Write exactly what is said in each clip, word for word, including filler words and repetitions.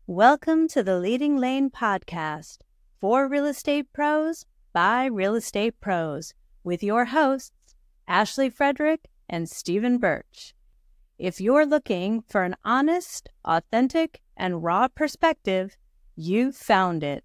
Welcome to the Leading Lane podcast for real estate pros by real estate pros with your hosts, Ashley Frederick and Stephen Birch. If you're looking for an honest, authentic, and raw perspective, you found it.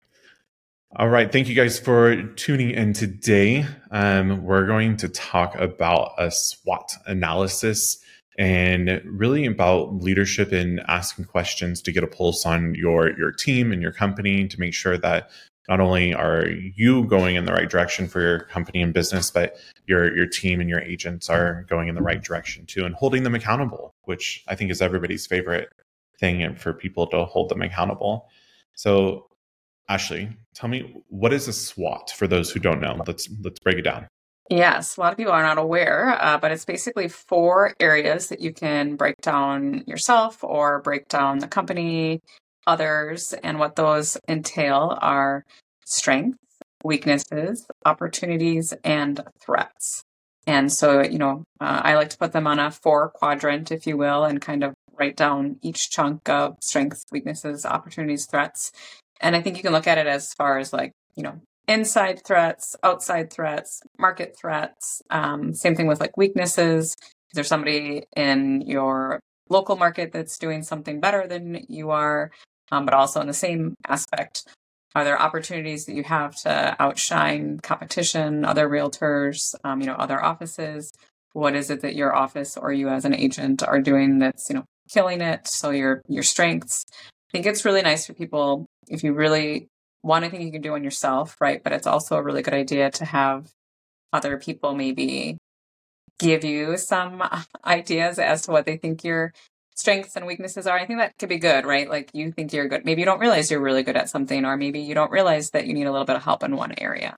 All right. Thank you guys for tuning in today. Um, we're going to talk about a SWOT analysis and really about leadership and asking questions to get a pulse on your, your team and your company to make sure that not only are you going in the right direction for your company and business, but your, your team and your agents are going in the right direction too, and holding them accountable, which I think is everybody's favorite thing, and for people to hold them accountable. So Ashley, tell me, what is a SWOT for those who don't know? Let's let's break it down. Yes, a lot of people are not aware, uh, but it's basically four areas that you can break down yourself or break down the company, others, and what those entail are strengths, weaknesses, opportunities, and threats. And so, you know, uh, I like to put them on a four quadrant, if you will, and kind of write down each chunk of strengths, weaknesses, opportunities, threats. And I think you can look at it as far as like, you know, inside threats, outside threats, market threats. Um, same thing with like weaknesses. Is there somebody in your local market that's doing something better than you are? Um, but also in the same aspect, are there opportunities that you have to outshine competition, other realtors, um, you know, other offices? What is it that your office or you as an agent are doing that's, you know, killing it? So your your strengths. I think it's really nice for people if you really want anything you can do on yourself, right? But it's also a really good idea to have other people maybe give you some ideas as to what they think your strengths and weaknesses are. I think that could be good, right? Like you think you're good. Maybe you don't realize you're really good at something, or maybe you don't realize that you need a little bit of help in one area.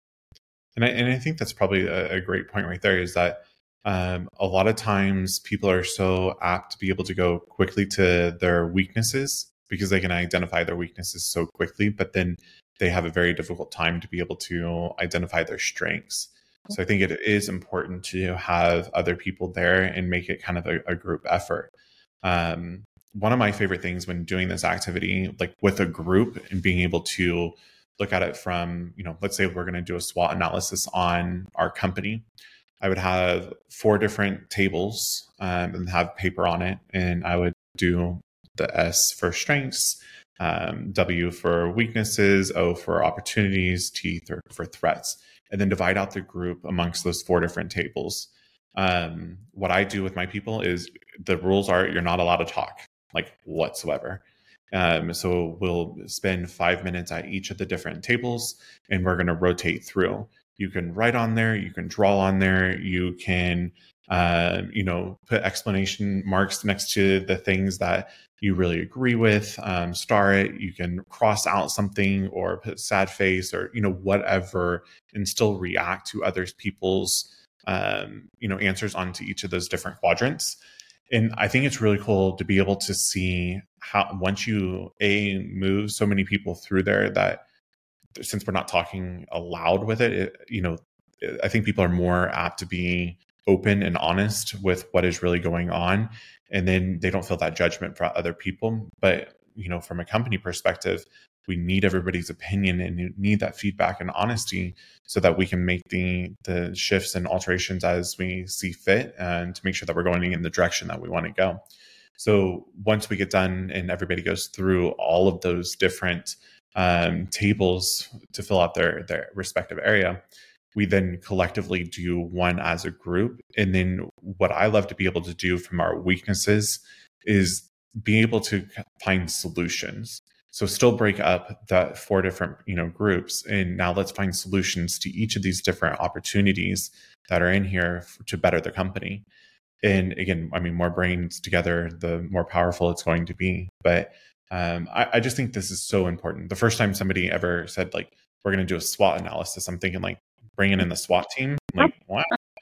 And I, and I think that's probably a, a great point right there, is that um, a lot of times people are so apt to be able to go quickly to their weaknesses because they can identify their weaknesses so quickly, but then they have a very difficult time to be able to identify their strengths. So I think it is important to have other people there and make it kind of a, a group effort. Um, one of my favorite things when doing this activity, like with a group and being able to look at it from, you know, let's say we're going to do a SWOT analysis on our company. I would have four different tables um, and have paper on it. And I would do the S for strengths, um, W for weaknesses, O for opportunities, T for, for threats, and then divide out the group amongst those four different tables. Um, what I do with my people is the rules are you're not allowed to talk, like whatsoever. Um, so we'll spend five minutes at each of the different tables, and we're going to rotate through. You can write on there, you can draw on there, you can, uh, you know, put explanation marks next to the things that you really agree with, um, star it. You can cross out something or put sad face or, you know, whatever, and still react to other people's, um, you know, answers onto each of those different quadrants. And I think it's really cool to be able to see how, once you a move so many people through there, that since we're not talking aloud with it, it, you know, I think people are more apt to be open and honest with what is really going on. And then they don't feel that judgment from other people. But, you know, from a company perspective, we need everybody's opinion and need that feedback and honesty so that we can make the the shifts and alterations as we see fit, and to make sure that we're going in the direction that we want to go. So once we get done and everybody goes through all of those different um, tables to fill out their, their respective area, we then collectively do one as a group. And then what I love to be able to do from our weaknesses is be able to find solutions. So still break up that four different, you know, groups. And now let's find solutions to each of these different opportunities that are in here to better the company. And again, I mean, more brains together, the more powerful it's going to be. But um, I, I just think this is so important. The first time somebody ever said, like, we're going to do a SWOT analysis, I'm thinking like, bringing in the SWAT team, like what?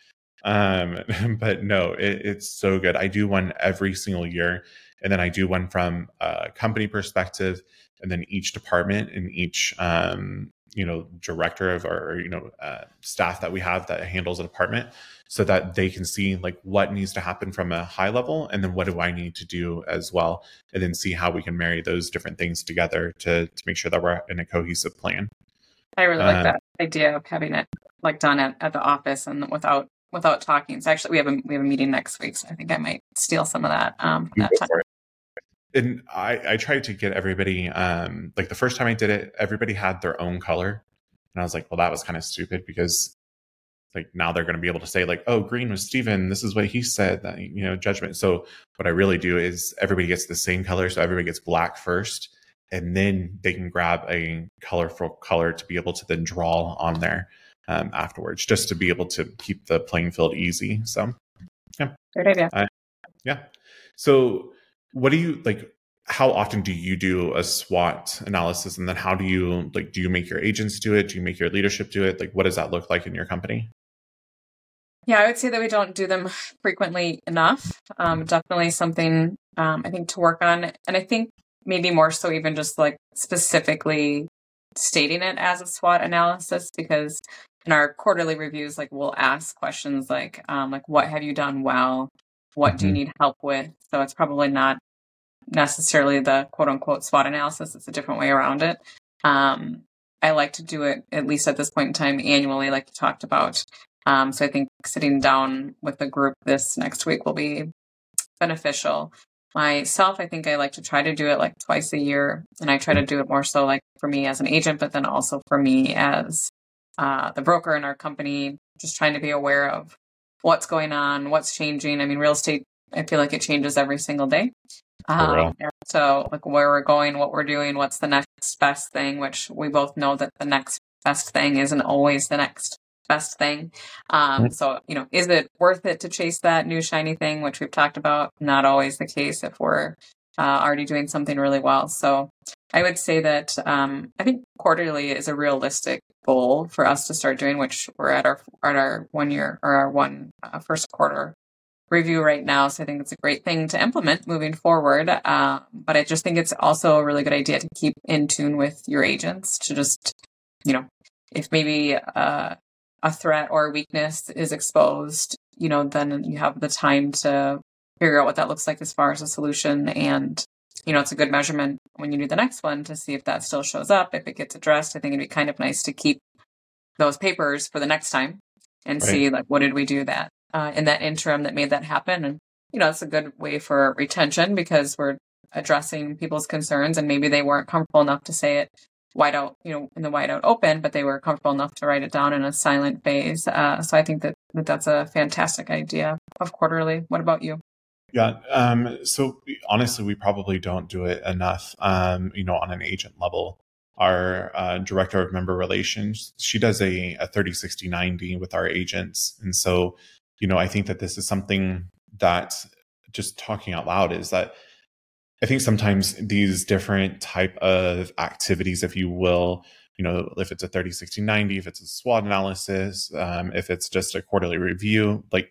Um, but no, it, it's so good. I do one every single year, and then I do one from a company perspective, and then each department and each um, you know, director of our, you know, uh, staff that we have that handles a department, so that they can see like what needs to happen from a high level, and then what do I need to do as well, and then see how we can marry those different things together to to make sure that we're in a cohesive plan. I really like Um, that idea of having it like done at, at the office and without without talking. So actually, we have a we have a meeting next week, so I think I might steal some of that. Um, from that go time. for it. And I, I tried to get everybody, um, like the first time I did it, everybody had their own color. And I was like, well, that was kind of stupid, because like now they're going to be able to say like, oh, green was Steven. This is what he said, that, you know, judgment. So what I really do is everybody gets the same color. So everybody gets black first, and then they can grab a colorful color to be able to then draw on there um, afterwards, just to be able to keep the playing field easy. So yeah. Great idea. Uh, yeah. So what do you like, how often do you do a SWOT analysis? And then how do you like, do you make your agents do it? Do you make your leadership do it? Like, what does that look like in your company? Yeah, I would say that we don't do them frequently enough. Um, definitely something um, I think to work on. And I think maybe more so even just like specifically stating it as a SWOT analysis, because in our quarterly reviews, like we'll ask questions like, um, like, what have you done well? What do you need help with? So it's probably not necessarily the quote unquote SWOT analysis. It's a different way around it. Um, I like to do it, at least at this point in time, annually, like you talked about. Um, so I think sitting down with the group this next week will be beneficial. Myself, I think I like to try to do it like twice a year. And I try to do it more so like for me as an agent, but then also for me as uh, the broker in our company, just trying to be aware of what's going on, what's changing. I mean, real estate, I feel like it changes every single day. Um, so like where we're going, what we're doing, what's the next best thing, which we both know that the next best thing isn't always the next best thing. Um, so, you know, is it worth it to chase that new shiny thing, which we've talked about? Not always the case if we're uh, already doing something really well. So I would say that um, I think quarterly is a realistic goal for us to start doing, which we're at our at our one year or our one uh, first quarter review right now. So I think it's a great thing to implement moving forward. Uh, but I just think it's also a really good idea to keep in tune with your agents to just, you know, if maybe uh, a threat or a weakness is exposed, you know, then you have the time to figure out what that looks like as far as a solution. And, you know, it's a good measurement when you do the next one to see if that still shows up, if it gets addressed. I think it'd be kind of nice to keep those papers for the next time and right. see like, what did we do that uh, in that interim that made that happen? And, you know, it's a good way for retention because we're addressing people's concerns and maybe they weren't comfortable enough to say it wide out, you know, in the wide out open, but they were comfortable enough to write it down in a silent phase. Uh, so I think that, that that's a fantastic idea of quarterly. What about you? Yeah. Um, so honestly, we probably don't do it enough, um, you know, on an agent level. Our uh, director of member relations, she does a, a thirty, sixty, ninety with our agents. And so, you know, I think that this is something that just talking out loud is that I think sometimes these different type of activities, if you will, you know, if it's a thirty, sixty, ninety, if it's a SWOT analysis, um, if it's just a quarterly review, like,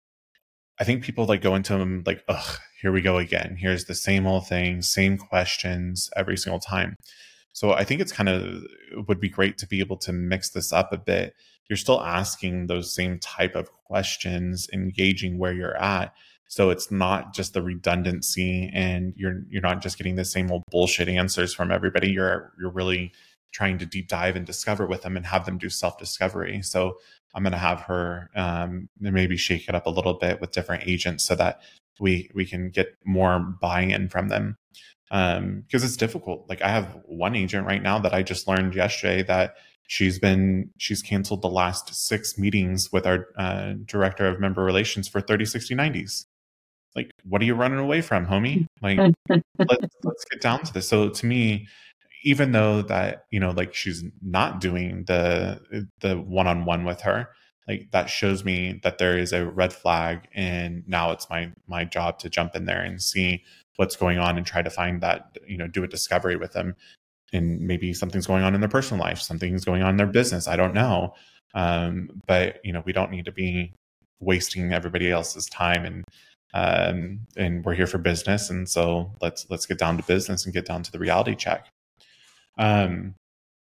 I think people like go into them like, ugh, here we go again. Here's the same old thing, same questions every single time. So I think it's kind of, it would be great to be able to mix this up a bit. You're still asking those same type of questions, engaging where you're at. So it's not just the redundancy and you're you're not just getting the same old bullshit answers from everybody. You're you're really trying to deep dive and discover with them and have them do self-discovery. So I'm going to have her um, maybe shake it up a little bit with different agents so that we we can get more buy-in from them. Um, because it's difficult. Like I have one agent right now that I just learned yesterday that she's been, she's canceled the last six meetings with our uh, director of member relations for thirty, sixty, nineties. Like, what are you running away from, homie? Like, let's, let's get down to this. So to me, even though that, you know, like she's not doing the, the one-on-one with her, like that shows me that there is a red flag. And now it's my, my job to jump in there and see what's going on and try to find that, you know, do a discovery with them. And maybe something's going on in their personal life, something's going on in their business. I don't know. Um, but, you know, we don't need to be wasting everybody else's time and, um, and we're here for business. And so let's, let's get down to business and get down to the reality check. Um,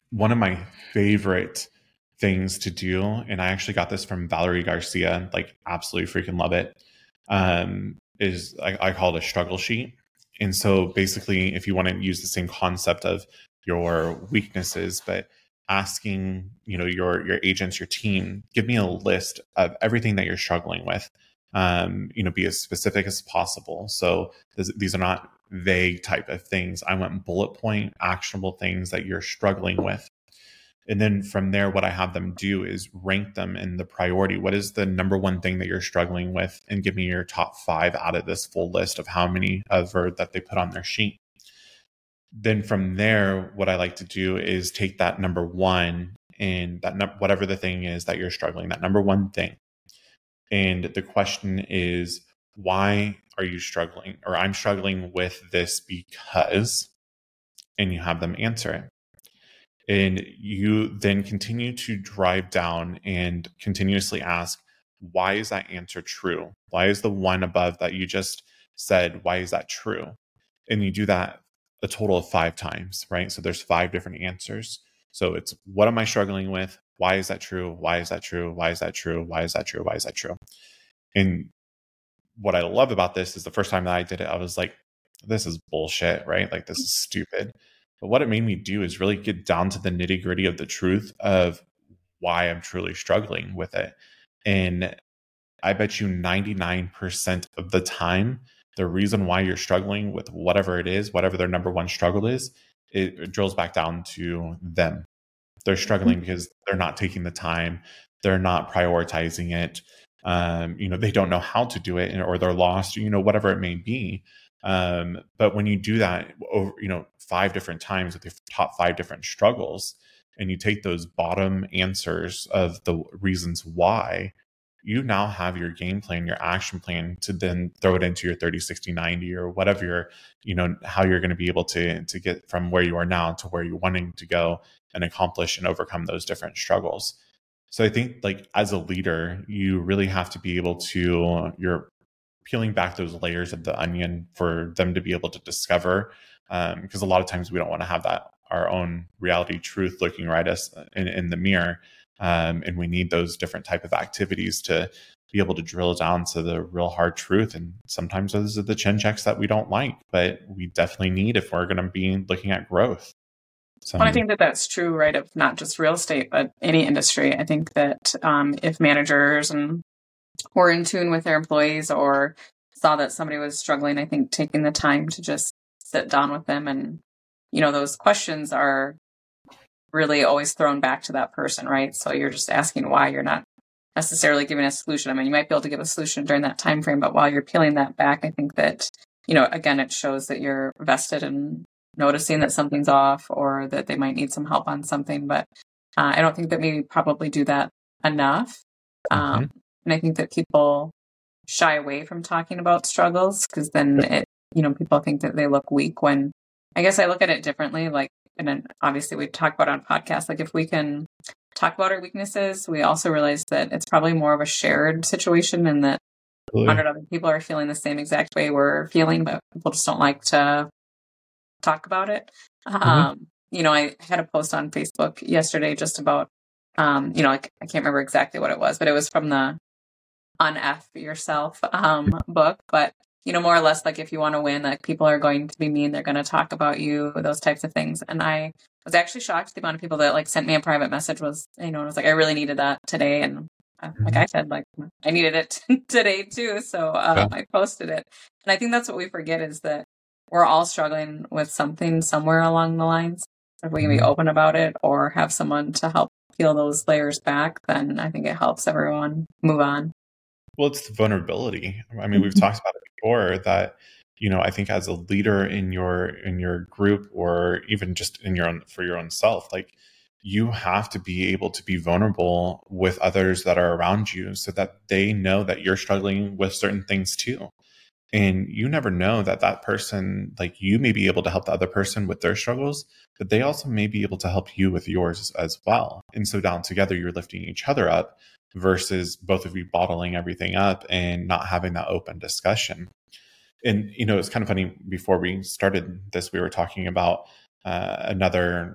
one of my favorite things to do, and I actually got this from Valerie Garcia, like absolutely freaking love it, um, is I, I call it a struggle sheet. And so basically, if you want to use the same concept of your weaknesses, but asking, you know, your your agents, your team, give me a list of everything that you're struggling with. Um, you know, be as specific as possible. So this, these are not vague type of things. I want bullet point, actionable things that you're struggling with. And then from there, what I have them do is rank them in the priority. What is the number one thing that you're struggling with? And give me your top five out of this full list of how many ever that they put on their sheet. Then from there, what I like to do is take that number one and that num- whatever the thing is that you're struggling, that number one thing. And the question is, why are you struggling? Or I'm struggling with this because, and you have them answer it. And you then continue to drive down and continuously ask, why is that answer true? Why is the one above that you just said, why is that true? And you do that a total of five times, right? So there's five different answers. So it's, what am I struggling with? Why is that true? Why is that true? Why is that true? Why is that true? Why is that true? And what I love about this is the first time that I did it, I was like, this is bullshit, right? Like, this is stupid. But what it made me do is really get down to the nitty gritty of the truth of why I'm truly struggling with it. And I bet you ninety-nine percent of the time, the reason why you're struggling with whatever it is, whatever their number one struggle is, it, it drills back down to them. They're struggling because they're not taking the time. They're not prioritizing it. Um, you know, they don't know how to do it, or they're lost, you know, whatever it may be. Um, but when you do that over, you know, five different times with your top five different struggles, and you take those bottom answers of the reasons why, you now have your game plan, your action plan to then throw it into your thirty, sixty, ninety, or whatever you're, you know, how you're going to be able to, to get from where you are now to where you're wanting to go and accomplish and overcome those different struggles. So I think, like, as a leader, you really have to be able to, you're peeling back those layers of the onion for them to be able to discover, um, because a lot of times we don't want to have that, our own reality truth looking right us in, in the mirror. Um, and we need those different type of activities to be able to drill down to the real hard truth. And sometimes those are the chin checks that we don't like, but we definitely need if we're going to be looking at growth. So, well, I think that that's true, right, of not just real estate, but any industry. I think that um, if managers and were in tune with their employees or saw that somebody was struggling, I think taking the time to just sit down with them, and, you know, those questions are really always thrown back to that person, right? So you're just asking why, you're not necessarily giving a solution. I mean, you might be able to give a solution during that time frame, but while you're peeling that back, I think that, you know, again, it shows that you're vested in noticing that something's off or that they might need some help on something. But uh, I don't think that we probably do that enough. Um, mm-hmm. And I think that people shy away from talking about struggles because then it, you know, people think that they look weak, when I guess I look at it differently. Like, and then obviously we talk about on podcasts, like if we can talk about our weaknesses, we also realize that it's probably more of a shared situation, and that a hundred other people are feeling the same exact way we're feeling, but people just don't like to talk about it. Mm-hmm. Um, you know, I had a post on Facebook yesterday just about, um, you know, like, I can't remember exactly what it was, but it was from the Un-F Yourself um, book. But, you know, more or less, like, if you want to win, like, people are going to be mean, they're going to talk about you, those types of things. And I was actually shocked the amount of people that, like, sent me a private message was, you know, it was like, I really needed that today. And uh, like I said, like, I needed it today too. So um, yeah. I posted it. And I think that's what we forget, is that we're all struggling with something somewhere along the lines. If we can be open about it or have someone to help peel those layers back, then I think it helps everyone move on. Well, it's the vulnerability. I mean, we've talked about it before that, you know, I think as a leader in your in your group, or even just in your own, for your own self, like, you have to be able to be vulnerable with others that are around you so that they know that you're struggling with certain things too. And you never know that that person, like, you may be able to help the other person with their struggles, but they also may be able to help you with yours as well. And so down together, you're lifting each other up versus both of you bottling everything up and not having that open discussion. And, you know, it's kind of funny, before we started this, we were talking about uh, another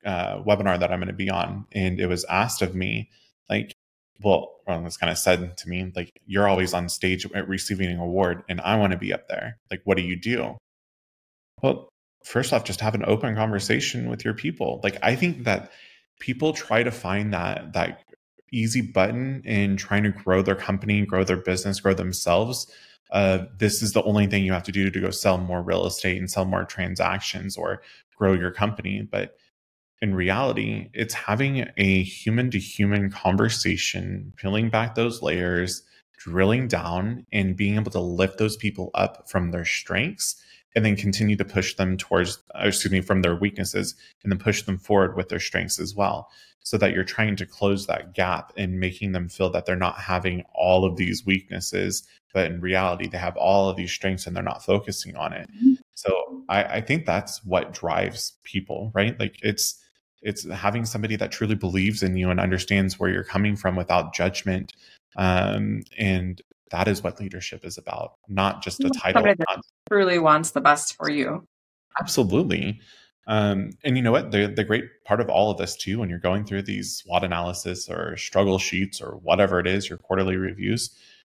uh, webinar that I'm going to be on, and it was asked of me, like, well, well, it was kind of said to me, like, you're always on stage at receiving an award, and I want to be up there. Like, what do you do? Well, first off, just have an open conversation with your people. Like, I think that people try to find that that easy button in trying to grow their company, grow their business, grow themselves. Uh, this is the only thing you have to do to go sell more real estate and sell more transactions or grow your company. But in reality, it's having a human to human conversation, peeling back those layers, drilling down, and being able to lift those people up from their strengths and then continue to push them towards, excuse me, from their weaknesses, and then push them forward with their strengths as well. So that you're trying to close that gap and making them feel that they're not having all of these weaknesses, but in reality, they have all of these strengths and they're not focusing on it. Mm-hmm. So I, I think that's what drives people, right? Like it's, it's having somebody that truly believes in you and understands where you're coming from without judgment. Um, and that is what leadership is about, not just a title. Somebody that truly wants the best for you. Absolutely. Um, and you know what? The, the great part of all of this too, when you're going through these SWOT analysis or struggle sheets or whatever it is, your quarterly reviews,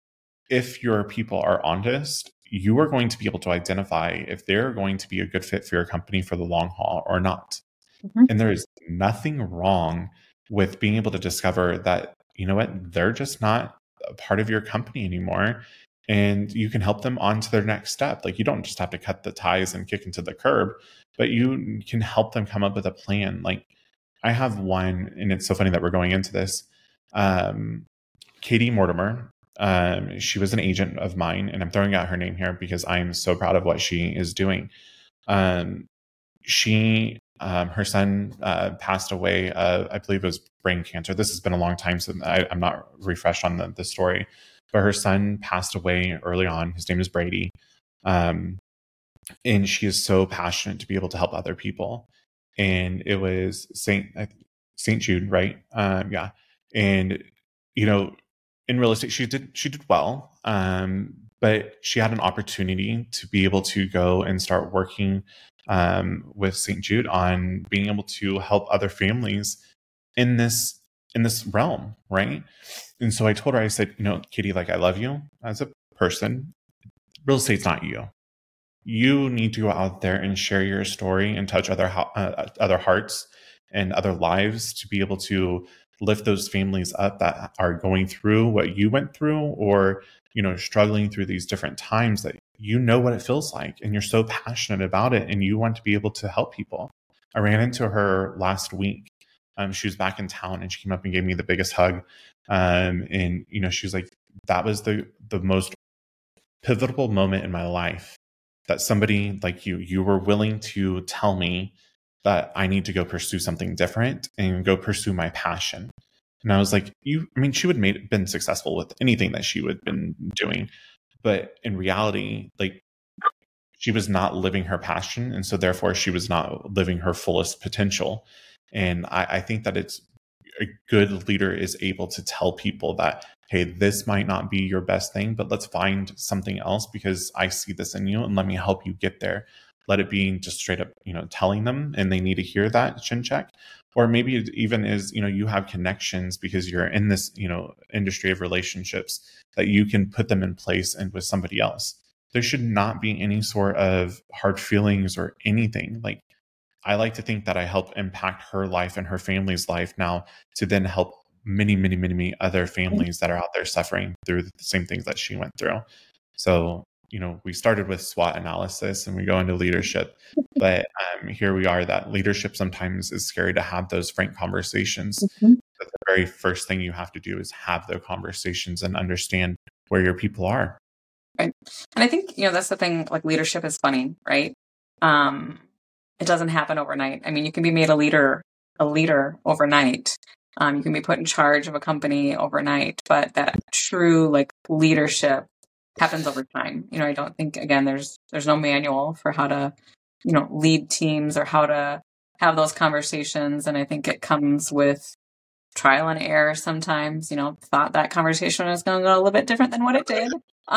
if your people are honest, you are going to be able to identify if they're going to be a good fit for your company for the long haul or not. Mm-hmm. And there is nothing wrong with being able to discover that, you know what, they're just not a part of your company anymore. And you can help them on to their next step. Like you don't just have to cut the ties and kick into the curb, but you can help them come up with a plan. Like I have one, and it's so funny that we're going into this. Um, Katie Mortimer, um, she was an agent of mine, and I'm throwing out her name here because I'm so proud of what she is doing. Um, she, um, her son uh, passed away, uh, I believe it was brain cancer. This has been a long time, so I, I'm not refreshed on the, the story. But her son passed away early on. His name is Brady. Um, and she is so passionate to be able to help other people. And it was Saint Saint Jude, right? Um, yeah. And, you know, in real estate, she did she did well. Um, but she had an opportunity to be able to go and start working um, with Saint Jude on being able to help other families in this in this realm, right? And so I told her, I said, you know, Katie, like I love you as a person. Real estate's not you. You need to go out there and share your story and touch other uh, other hearts and other lives to be able to lift those families up that are going through what you went through, or you know, struggling through these different times that you know what it feels like, and you're so passionate about it, and you want to be able to help people. I ran into her last week. Um, she was back in town, and she came up and gave me the biggest hug. Um, and you know, she was like, "That was the the most pivotal moment in my life. That somebody like you, you were willing to tell me that I need to go pursue something different and go pursue my passion." And I was like, you, I mean, she would have been successful with anything that she would have been doing. But in reality, like she was not living her passion. And so therefore she was not living her fullest potential. And I, I think that it's a good leader is able to tell people that, hey, this might not be your best thing, but let's find something else because I see this in you and let me help you get there. Let it be just straight up, you know, telling them, and they need to hear that chin check. Or maybe it even is, you know, you have connections because you're in this, you know, industry of relationships that you can put them in place and with somebody else. There should not be any sort of hard feelings or anything. Like, I like to think that I help impact her life and her family's life now to then help many, many, many, many other families that are out there suffering through the same things that she went through. So, you know, we started with SWOT analysis and we go into leadership, but um, here we are that leadership sometimes is scary to have those frank conversations. Mm-hmm. But the very first thing you have to do is have those conversations and understand where your people are. Right. And I think, you know, that's the thing, like leadership is funny, right? Um, it doesn't happen overnight. I mean, you can be made a leader, a leader overnight. Um, you can be put in charge of a company overnight, but that true like leadership happens over time. You know, I don't think, again, there's, there's no manual for how to, you know, lead teams or how to have those conversations. And I think it comes with trial and error sometimes. You know, thought that conversation was going to go a little bit different than what it did.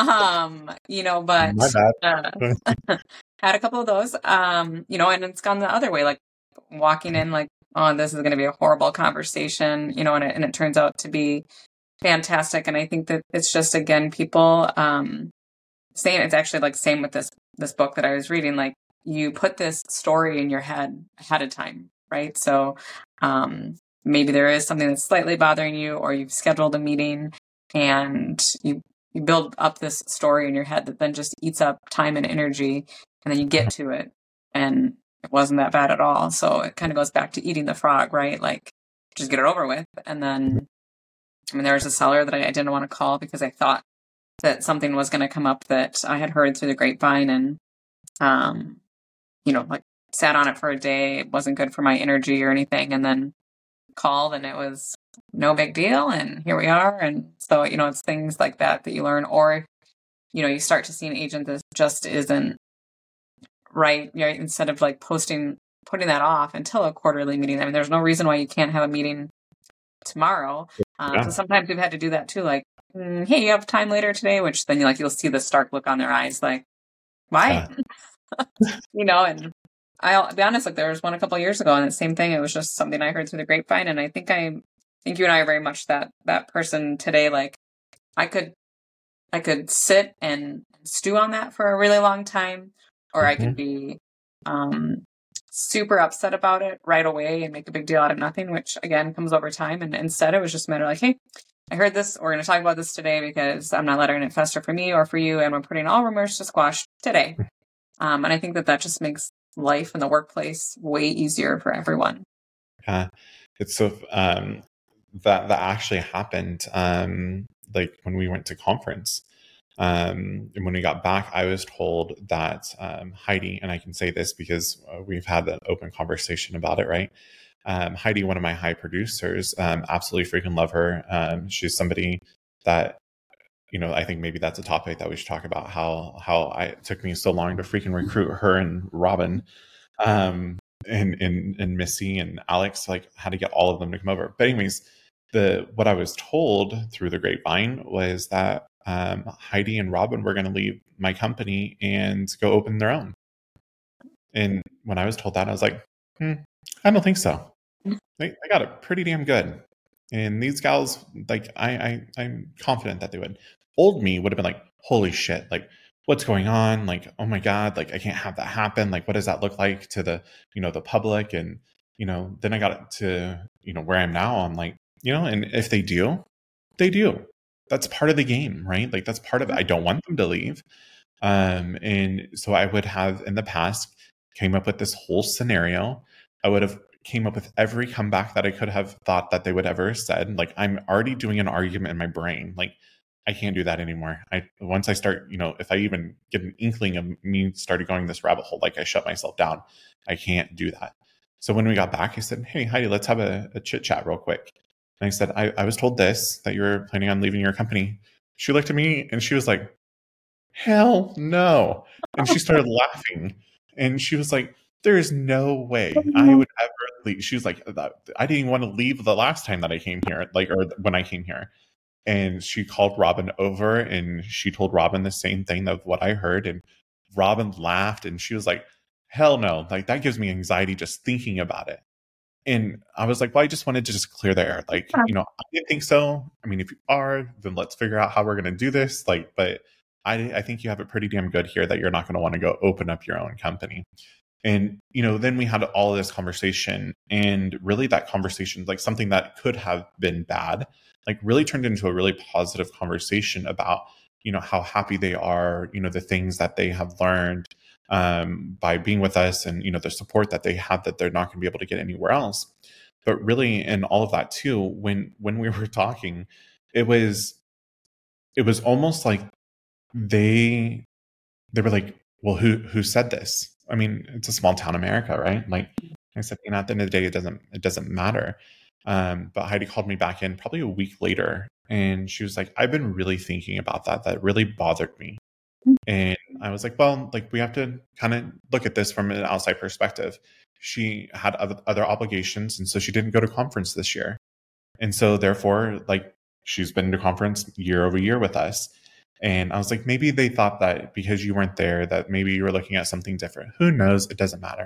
Um, you know, but uh, had a couple of those, um, you know, and it's gone the other way, like walking in like, oh, this is going to be a horrible conversation, you know, and it, and it turns out to be fantastic. And I think that it's just, again, people, um, same, it's actually like same with this, this book that I was reading, like you put this story in your head ahead of time, right? So, um, maybe there is something that's slightly bothering you, or you've scheduled a meeting and you, you build up this story in your head that then just eats up time and energy, and then you get to it and it wasn't that bad at all. So it kind of goes back to eating the frog, right? Like just get it over with. And then, I mean, there was a seller that I, I didn't want to call because I thought that something was going to come up that I had heard through the grapevine, and, um, you know, like sat on it for a day. It wasn't good for my energy or anything. And then called and it was no big deal. And here we are. And so, you know, it's things like that that you learn, or, you know, you start to see an agent that just isn't right. You know, instead of like posting, putting that off until a quarterly meeting. I mean, there's no reason why you can't have a meeting tomorrow. Um, yeah. So sometimes we've had to do that too. Like, mm, hey, you have time later today, which then you like, you'll see the stark look on their eyes. Like, why? Uh. You know, and I'll be honest, like there was one a couple of years ago and the same thing. It was just something I heard through the grapevine. And I think I think you and I are very much that, that person today. Like I could, I could sit and stew on that for a really long time, or mm-hmm. I could be, um, super upset about it right away and make a big deal out of nothing, which again comes over time. And instead it was just a matter like, hey, I heard this, we're going to talk about this today because I'm not letting it fester for me or for you. And we're putting all rumors to squash today. Um, and I think that that just makes life in the workplace way easier for everyone. Yeah, it's so um, that that actually happened. Um, like when we went to conference, um, and when we got back, I was told that um, Heidi, and I can say this because uh, we've had an open conversation about it, right? Um, Heidi, one of my high producers, um, absolutely freaking love her. Um, she's somebody that, you know, I think maybe that's a topic that we should talk about, how how I, it took me so long to freaking recruit her and Robin um, and, and, and Missy and Alex, like how to get all of them to come over. But anyways, the what I was told through the grapevine was that um, Heidi and Robin were going to leave my company and go open their own. And when I was told that, I was like, hmm, I don't think so. They, they got it pretty damn good. And these gals, like, I, I, I'm confident that they would. Old me would have been like, holy shit, like, what's going on? Like, oh my God, like, I can't have that happen. Like, what does that look like to the, you know, the public? And, you know, then I got it to, you know, where I'm now. I'm like, you know, and if they do, they do. That's part of the game, right? Like, that's part of it. I don't want them to leave. Um, and so I would have in the past came up with this whole scenario. I would have came up with every comeback that I could have thought that they would ever have said. Like, I'm already doing an argument in my brain. Like, I can't do that anymore. I once I start, you know, if I even get an inkling of me started going this rabbit hole, like I shut myself down. I can't do that. So when we got back, I said, hey, Heidi, let's have a, a chit chat real quick. And I said, I, I was told this, that you're planning on leaving your company. She looked at me and she was like, hell no. And she started laughing. And she was like, there is no way I would ever leave. She was like, I didn't even want to leave the last time that I came here, like, or when I came here. And she called Robin over and she told Robin the same thing of what I heard. And Robin laughed and she was like, hell no. Like, that gives me anxiety just thinking about it. And I was like, well, I just wanted to just clear the air. Like, you know, I didn't think so. I mean, if you are, then let's figure out how we're going to do this. Like, but I, I think you have it pretty damn good here that you're not going to want to go open up your own company. And, you know, then we had all of this conversation, and really that conversation, like something that could have been bad, like really turned into a really positive conversation about, you know, how happy they are, you know, the things that they have learned um, by being with us, and, you know, the support that they have that they're not going to be able to get anywhere else. But really, in all of that too, when, when we were talking, it was, it was almost like they, they were like, well, who, who said this? I mean, it's a small town America, right? Like I said, you know, at the end of the day, it doesn't, it doesn't matter. Um, but Heidi called me back in probably a week later, and she was like, I've been really thinking about that. That really bothered me. And I was like, well, like, we have to kind of look at this from an outside perspective. She had other, other obligations, and so she didn't go to conference this year. And so therefore, like, she's been to conference year over year with us. And I was like, maybe they thought that because you weren't there, that maybe you were looking at something different. Who knows? It doesn't matter.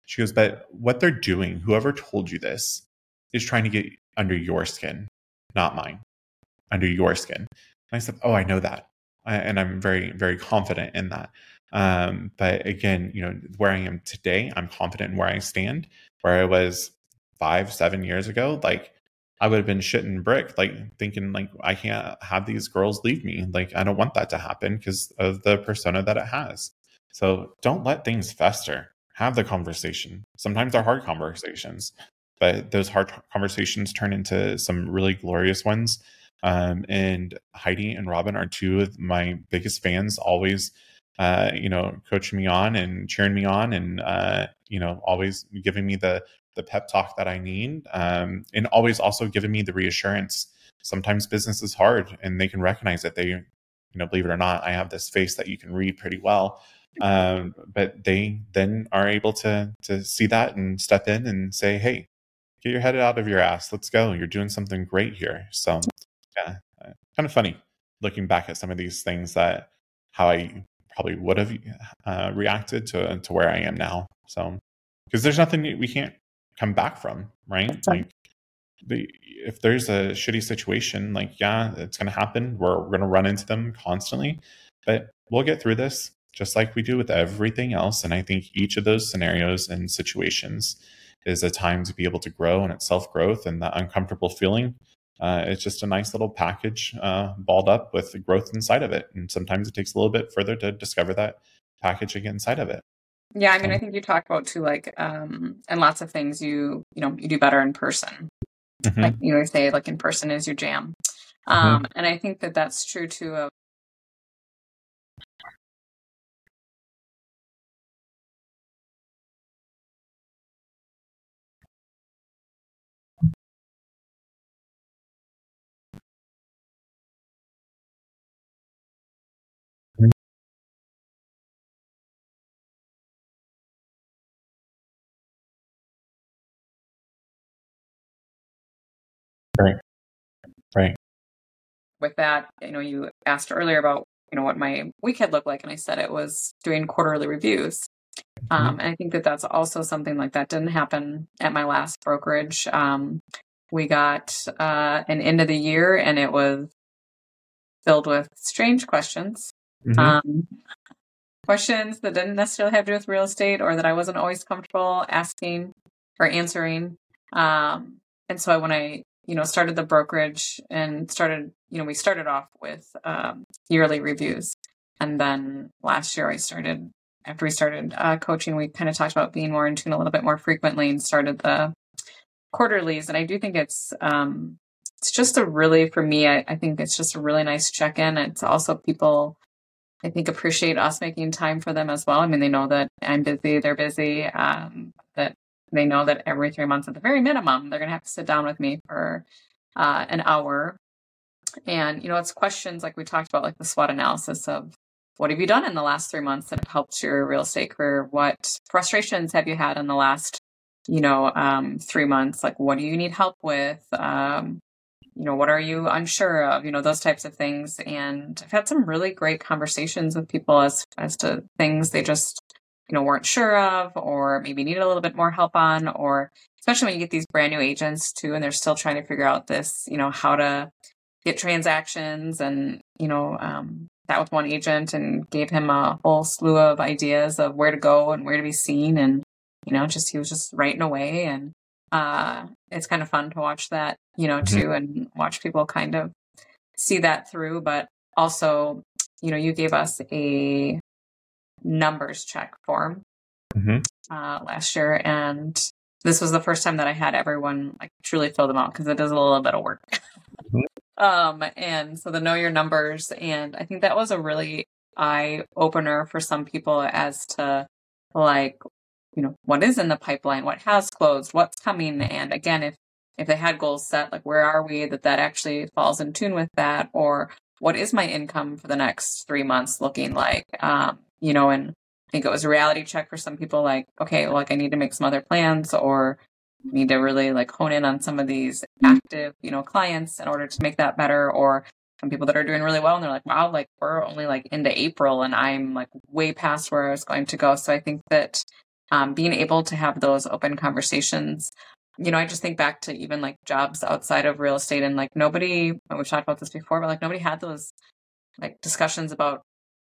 She goes, but what they're doing, whoever told you this, is trying to get under your skin, not mine, under your skin. And I said, oh, I know that. I, and I'm very, very confident in that. Um, but again, you know, where I am today, I'm confident in where I stand. Where I was five, seven years ago, like I would have been shitting brick, like thinking like, I can't have these girls leave me. Like, I don't want that to happen because of the persona that it has. So don't let things fester. Have the conversation. Sometimes they're hard conversations, but those hard conversations turn into some really glorious ones. Um, and Heidi and Robin are two of my biggest fans, always, uh, you know, coaching me on and cheering me on and, uh, you know, always giving me the, the pep talk that I need. Um, and always also giving me the reassurance. Sometimes business is hard and they can recognize it. They, you know, believe it or not, I have this face that you can read pretty well. Um, but they then are able to, to see that and step in and say, hey, get your head out of your ass. Let's go. You're doing something great here. So yeah, uh, kind of funny looking back at some of these things that how I probably would have uh, reacted to, to where I am now. So, because there's nothing we can't come back from, right? Like the, if there's a shitty situation, like, yeah, it's going to happen. We're, we're going to run into them constantly, but we'll get through this just like we do with everything else. And I think each of those scenarios and situations is a time to be able to grow, and it's self-growth and that uncomfortable feeling. Uh, it's just a nice little package uh, balled up with the growth inside of it. And sometimes it takes a little bit further to discover that package again inside of it. Yeah, I mean, I think you talked about too, like, um, and lots of things you, you know, you do better in person. Mm-hmm. Like you always say, like in person is your jam. Um, mm-hmm. And I think that that's true too of Right. Right. With that, you know, you asked earlier about, you know, what my week had looked like. And I said it was doing quarterly reviews. Mm-hmm. Um, and I think that that's also something like that didn't happen at my last brokerage. Um, we got uh, an end of the year and it was filled with strange questions. Mm-hmm. Um, questions that didn't necessarily have to do with real estate or that I wasn't always comfortable asking or answering. Um, and so when I, you know, started the brokerage and started, you know, we started off with um, yearly reviews. And then last year I started, after we started uh, coaching, we kind of talked about being more in tune a little bit more frequently and started the quarterlies. And I do think it's, um, it's just a really, for me, I, I think it's just a really nice check-in. It's also people, I think, appreciate us making time for them as well. I mean, they know that I'm busy, they're busy, um, that they know that every three months at the very minimum, they're going to have to sit down with me for uh, an hour. And, you know, it's questions like we talked about, like the SWOT analysis of what have you done in the last three months that have helped your real estate career? What frustrations have you had in the last, you know, um, three months? Like, what do you need help with? Um, you know, what are you unsure of? You know, those types of things. And I've had some really great conversations with people as as to things they just, you know, weren't sure of, or maybe needed a little bit more help on, or especially when you get these brand new agents too, and they're still trying to figure out this, you know, how to get transactions. And, you know, um, that with one agent and gave him a whole slew of ideas of where to go and where to be seen. And, you know, just, he was just writing away. And uh, it's kind of fun to watch that, you know, too, and watch people kind of see that through. But also, you know, you gave us a numbers check form mm-hmm. uh, last year. And this was the first time that I had everyone like truly fill them out because it does a little bit of work. mm-hmm. Um, and so the know your numbers. And I think that was a really eye opener for some people as to like, you know, what is in the pipeline, what has closed, what's coming. And again, if, if they had goals set, like where are we, that that actually falls in tune with that, or what is my income for the next three months looking like? Um, you know, and I think it was a reality check for some people, like, okay, like I need to make some other plans, or need to really like hone in on some of these active, you know, clients in order to make that better. Or some people that are doing really well and they're like, wow, like we're only like into April and I'm like way past where I was going to go. So I think that um, being able to have those open conversations. You know, I just think back to even like jobs outside of real estate, and like nobody, and we've talked about this before, but like nobody had those like discussions about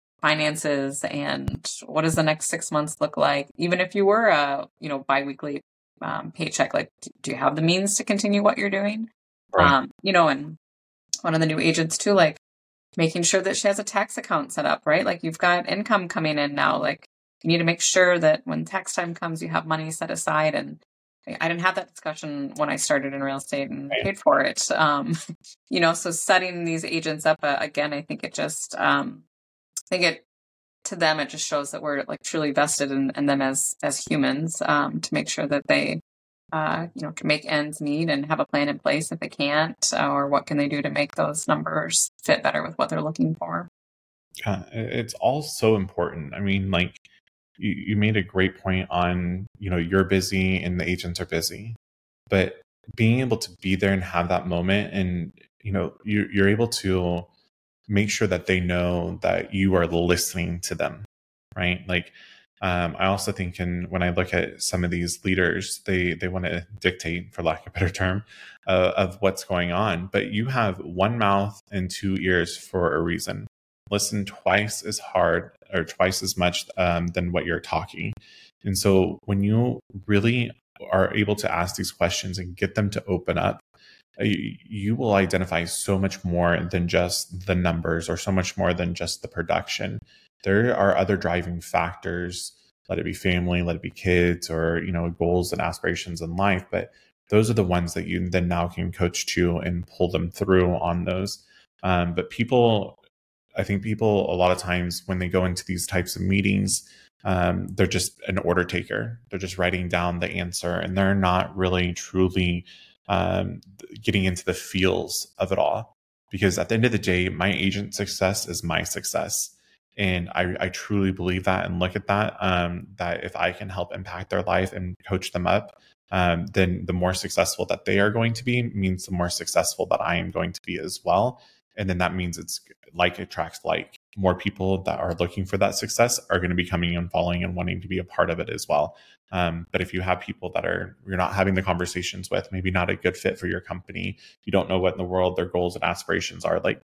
finances and what does the next six months look like. Even if you were a, you know, biweekly um, paycheck, like, do you have the means to continue what you're doing? Right. Um, you know, and one of the new agents too, like making sure that she has a tax account set up, right? Like you've got income coming in now, like you need to make sure that when tax time comes, you have money set aside. And I didn't have that discussion when I started in real estate and Right. paid for it. Um, you know, so setting these agents up, uh, again, I think it just, um, I think it, to them, it just shows that we're like truly vested in, in them as, as humans, um, to make sure that they, uh, you know, can make ends meet and have a plan in place if they can't, or what can they do to make those numbers fit better with what they're looking for. Yeah, it's all so important. I mean, like you, you made a great point on, you know, you're busy and the agents are busy, but being able to be there and have that moment, and, you know, you, you're able to make sure that they know that you are listening to them, right? Like, um, I also think, in when I look at some of these leaders, they they want to dictate, for lack of a better term, uh, of what's going on. But you have one mouth and two ears for a reason. Listen twice as hard or twice as much um, than what you're talking. And so when you really are able to ask these questions and get them to open up, you, you will identify so much more than just the numbers, or so much more than just the production. There are other driving factors, let it be family, let it be kids, or, you know, goals and aspirations in life. But those are the ones that you then now can coach to and pull them through on those. Um, but people, I think people a lot of times when they go into these types of meetings, um, they're just an order taker. They're just writing down the answer, and they're not really truly um, getting into the feels of it all. Because at the end of the day, my agent's success is my success. And I, I truly believe that and look at that, um, that if I can help impact their life and coach them up, um, then the more successful that they are going to be means the more successful that I am going to be as well. And then that means it's like attracts like. More people that are looking for that success are going to be coming and following and wanting to be a part of it as well. Um, but if you have people that are you're not having the conversations with, maybe not a good fit for your company, you don't know what in the world their goals and aspirations are, like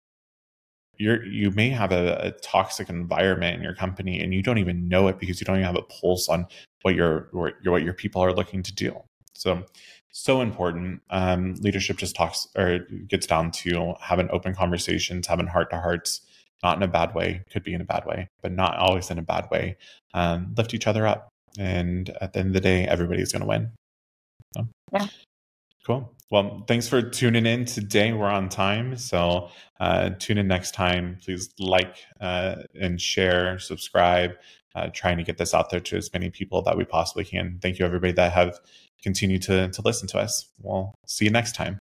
you're you may have a, a toxic environment in your company and you don't even know it because you don't even have a pulse on what your what your, what your people are looking to do. So so important. Um, leadership just talks or gets down to having open conversations, having heart to hearts. Not in a bad way, could be in a bad way, but not always in a bad way. Um, lift each other up. And at the end of the day, everybody's going to win. So, yeah. Cool. Well, thanks for tuning in today. We're on time. So uh, tune in next time. Please like uh, and share, subscribe, uh, trying to get this out there to as many people that we possibly can. Thank you, everybody that have continued to, to listen to us. We'll see you next time.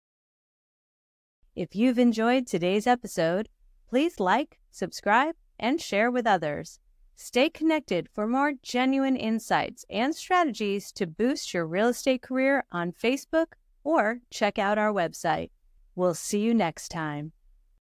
If you've enjoyed today's episode, please like, subscribe, and share with others. Stay connected for more genuine insights and strategies to boost your real estate career on Facebook, or check out our website. We'll see you next time.